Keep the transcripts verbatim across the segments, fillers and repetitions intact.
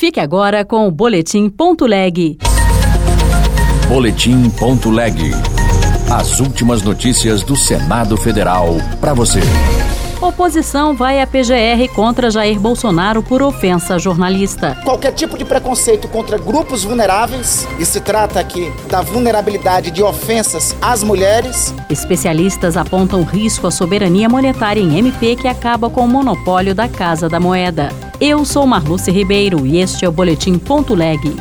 Fique agora com o Boletim Ponto Leg. Boletim Ponto Leg. As últimas notícias do Senado Federal para você. Oposição vai à P G R contra Jair Bolsonaro por ofensa a jornalista. Qualquer tipo de preconceito contra grupos vulneráveis, e se trata aqui da vulnerabilidade de ofensas às mulheres. Especialistas apontam risco à soberania monetária em M P que acaba com o monopólio da Casa da Moeda. Eu sou Marluce Ribeiro e este é o Boletim Ponto Leg.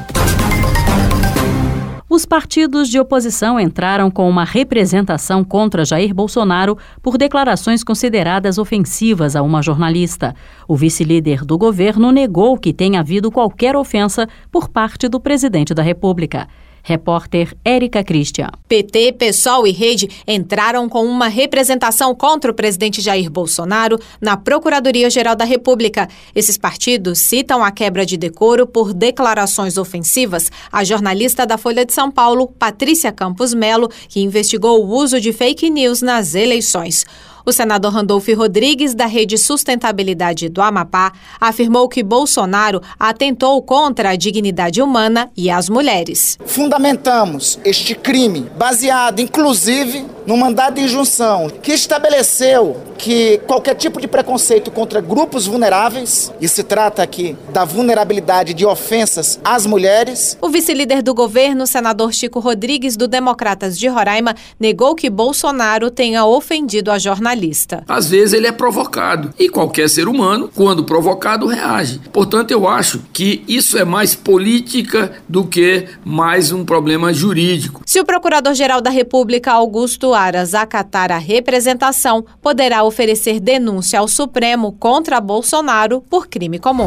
Os partidos de oposição entraram com uma representação contra Jair Bolsonaro por declarações consideradas ofensivas a uma jornalista. O vice-líder do governo negou que tenha havido qualquer ofensa por parte do presidente da República. Repórter Érica Christian. P T, PSOL e Rede entraram com uma representação contra o presidente Jair Bolsonaro na Procuradoria-Geral da República. Esses partidos citam a quebra de decoro por declarações ofensivas à jornalista da Folha de São Paulo, Patrícia Campos Melo, que investigou o uso de fake news nas eleições. O senador Randolfo Rodrigues, da Rede Sustentabilidade do Amapá, afirmou que Bolsonaro atentou contra a dignidade humana e as mulheres. Fundamentamos este crime baseado, inclusive, no mandado de injunção que estabeleceu que qualquer tipo de preconceito contra grupos vulneráveis, e se trata aqui da vulnerabilidade de ofensas às mulheres. O vice-líder do governo, senador Chico Rodrigues, do Democratas de Roraima, negou que Bolsonaro tenha ofendido a jornalista. Às vezes ele é provocado e qualquer ser humano, quando provocado, reage. Portanto, eu acho que isso é mais política do que mais um problema jurídico. Se o Procurador-Geral da República, Augusto Aras, acatar a representação, poderá oferecer denúncia ao Supremo contra Bolsonaro por crime comum.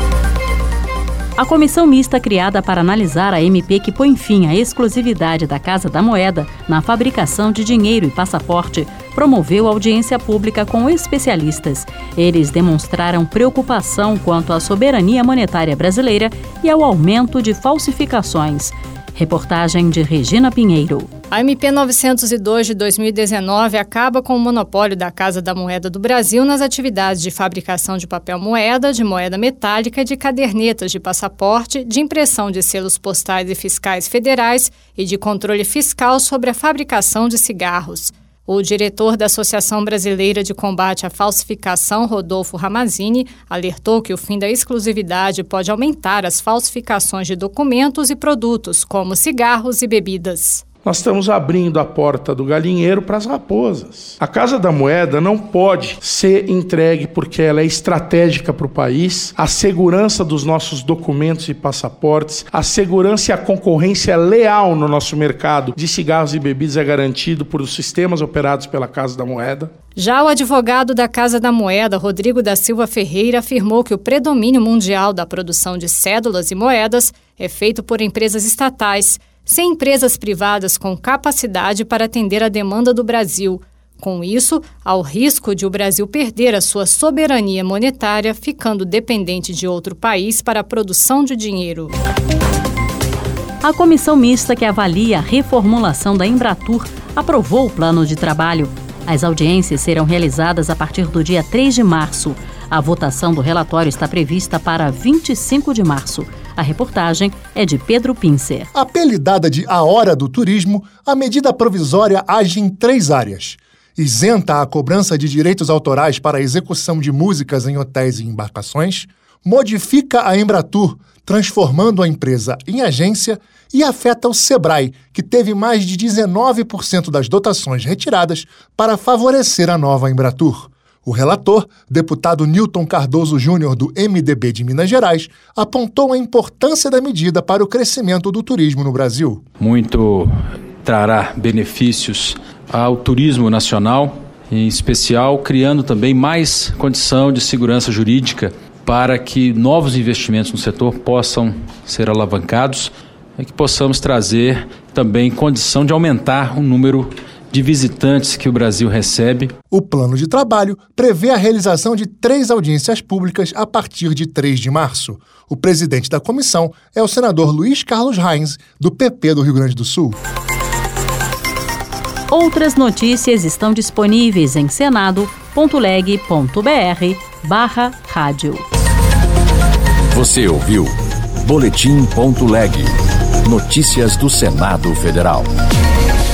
A comissão mista criada para analisar a M P que põe fim à exclusividade da Casa da Moeda na fabricação de dinheiro e passaporte promoveu audiência pública com especialistas. Eles demonstraram preocupação quanto à soberania monetária brasileira e ao aumento de falsificações. Reportagem de Regina Pinheiro. A M P novecentos e dois de dois mil e dezenove acaba com o monopólio da Casa da Moeda do Brasil nas atividades de fabricação de papel moeda, de moeda metálica, de cadernetas de passaporte, de impressão de selos postais e fiscais federais e de controle fiscal sobre a fabricação de cigarros. O diretor da Associação Brasileira de Combate à Falsificação, Rodolfo Ramazzini, alertou que o fim da exclusividade pode aumentar as falsificações de documentos e produtos, como cigarros e bebidas. Nós estamos abrindo a porta do galinheiro para as raposas. A Casa da Moeda não pode ser entregue porque ela é estratégica para o país. A segurança dos nossos documentos e passaportes, a segurança e a concorrência leal no nosso mercado de cigarros e bebidas é garantido por os sistemas operados pela Casa da Moeda. Já o advogado da Casa da Moeda, Rodrigo da Silva Ferreira, afirmou que o predomínio mundial da produção de cédulas e moedas é feito por empresas estatais, sem empresas privadas com capacidade para atender a demanda do Brasil. Com isso, há o risco de o Brasil perder a sua soberania monetária, ficando dependente de outro país para a produção de dinheiro. A comissão mista que avalia a reformulação da Embratur aprovou o plano de trabalho. As audiências serão realizadas a partir do dia três de março. A votação do relatório está prevista para vinte e cinco de março. A reportagem é de Pedro Pincer. Apelidada de A Hora do Turismo, a medida provisória age em três áreas. Isenta a cobrança de direitos autorais para a execução de músicas em hotéis e embarcações, modifica a Embratur, transformando a empresa em agência, e afeta o Sebrae, que teve mais de dezenove por cento das dotações retiradas para favorecer a nova Embratur. O relator, deputado Nilton Cardoso Júnior, do M D B de Minas Gerais, apontou a importância da medida para o crescimento do turismo no Brasil. Muito trará benefícios ao turismo nacional, em especial criando também mais condição de segurança jurídica para que novos investimentos no setor possam ser alavancados e que possamos trazer também condição de aumentar o número de visitantes que o Brasil recebe. O plano de trabalho prevê a realização de três audiências públicas a partir de três de março. O presidente da comissão é o senador Luiz Carlos Reins, do P P do Rio Grande do Sul. Outras notícias estão disponíveis em senado ponto leg ponto br barra rádio. Você ouviu boletim ponto leg. Notícias do Senado Federal.